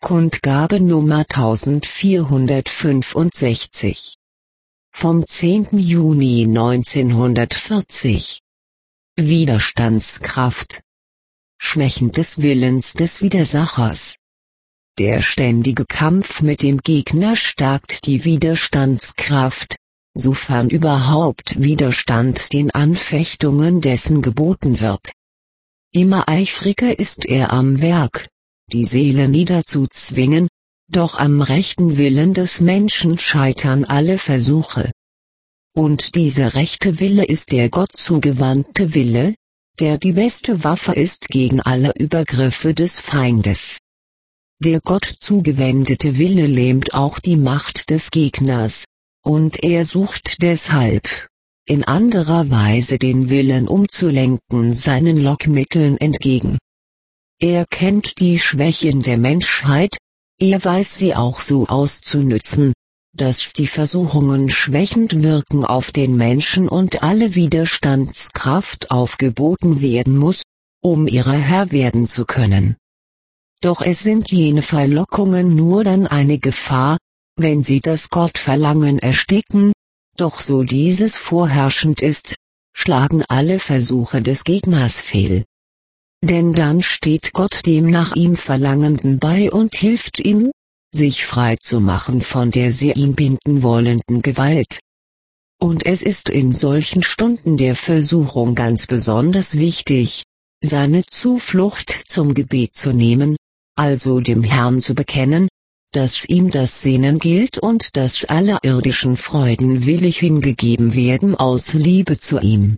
Kundgabe Nummer 1465. Vom 10. Juni 1940. Widerstandskraft. Schwächen des Willens des Widersachers. Der ständige Kampf mit dem Gegner stärkt die Widerstandskraft, sofern überhaupt Widerstand den Anfechtungen dessen geboten wird. Immer eifriger ist er am Werk, die Seele niederzuzwingen, doch am rechten Willen des Menschen scheitern alle Versuche. Und dieser rechte Wille ist der Gott zugewandte Wille, der die beste Waffe ist gegen alle Übergriffe des Feindes. Der Gott zugewendete Wille lähmt auch die Macht des Gegners, und er sucht deshalb, in anderer Weise den Willen umzulenken seinen Lockmitteln entgegen. Er kennt die Schwächen der Menschheit, er weiß sie auch so auszunützen, dass die Versuchungen schwächend wirken auf den Menschen und alle Widerstandskraft aufgeboten werden muss, um ihrer Herr werden zu können. Doch es sind jene Verlockungen nur dann eine Gefahr, wenn sie das Gottverlangen ersticken, doch so dieses vorherrschend ist, schlagen alle Versuche des Gegners fehl. Denn dann steht Gott dem nach ihm Verlangenden bei und hilft ihm, sich frei zu machen von der sie ihn binden wollenden Gewalt. Und es ist in solchen Stunden der Versuchung ganz besonders wichtig, seine Zuflucht zum Gebet zu nehmen, also dem Herrn zu bekennen, dass ihm das Sehnen gilt und dass alle irdischen Freuden willig hingegeben werden aus Liebe zu ihm.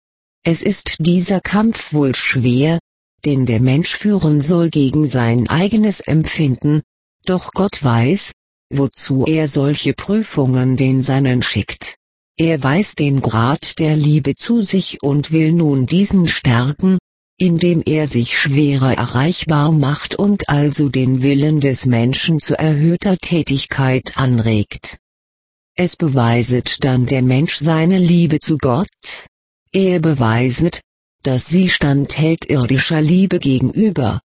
Es ist dieser Kampf wohl schwer, den der Mensch führen soll gegen sein eigenes Empfinden, doch Gott weiß, wozu er solche Prüfungen den Seinen schickt. Er weiß den Grad der Liebe zu sich und will nun diesen stärken, indem er sich schwerer erreichbar macht und also den Willen des Menschen zu erhöhter Tätigkeit anregt. Es beweiset dann der Mensch seine Liebe zu Gott, er beweiset, dass sie standhält irdischer Liebe gegenüber.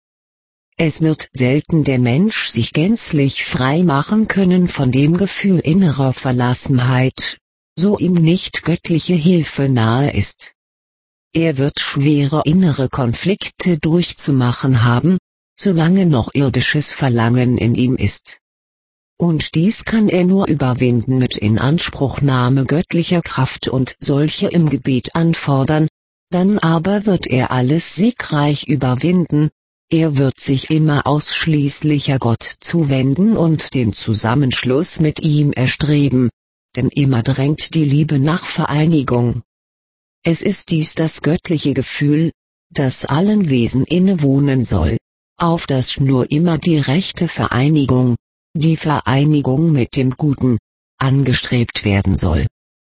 Es wird selten der Mensch sich gänzlich frei machen können von dem Gefühl innerer Verlassenheit, so ihm nicht göttliche Hilfe nahe ist. Er wird schwere innere Konflikte durchzumachen haben, solange noch irdisches Verlangen in ihm ist. Und dies kann er nur überwinden mit Inanspruchnahme göttlicher Kraft und solche im Gebet anfordern, dann aber wird er alles siegreich überwinden, er wird sich immer ausschließlicher Gott zuwenden und den Zusammenschluss mit ihm erstreben, denn immer drängt die Liebe nach Vereinigung. Es ist dies das göttliche Gefühl, das allen Wesen innewohnen soll, auf das nur immer die rechte Vereinigung, die Vereinigung mit dem Guten, angestrebt werden soll.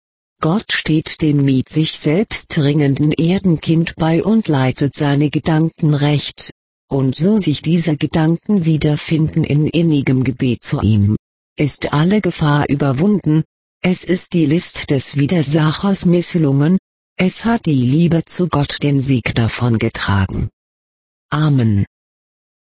Gott steht dem mit sich selbst ringenden Erdenkind bei und leitet seine Gedanken recht, und so sich diese Gedanken wiederfinden in innigem Gebet zu ihm, ist alle Gefahr überwunden, es ist die List des Widersachers misslungen, es hat die Liebe zu Gott den Sieg davongetragen. Amen.